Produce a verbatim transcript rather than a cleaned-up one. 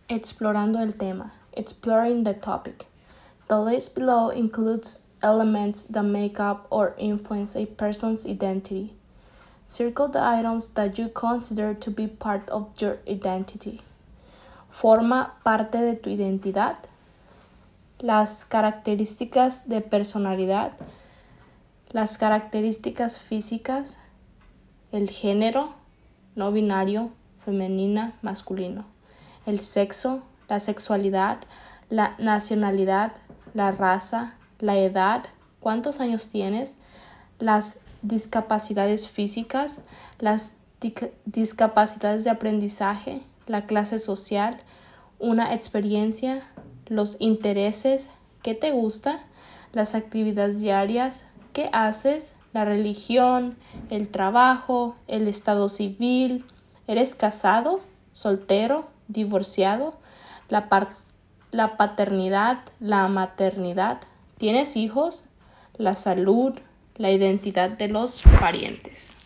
Explorando el tema. Exploring the topic. The list below includes elements that make up or influence a person's identity. Circle the items that you consider to be part of your identity. Forma parte de tu identidad. Las características de personalidad. Las características físicas. El género, no binario, femenina, masculino. El sexo, la sexualidad, la nacionalidad, la raza, la edad, cuántos años tienes, las discapacidades físicas, las discapacidades de aprendizaje, la clase social, una experiencia, los intereses, qué te gusta, las actividades diarias, qué haces, la religión, el trabajo, el estado civil, eres casado, soltero, divorciado, la, par- la paternidad, la maternidad, tienes hijos, la salud, la identidad de los parientes.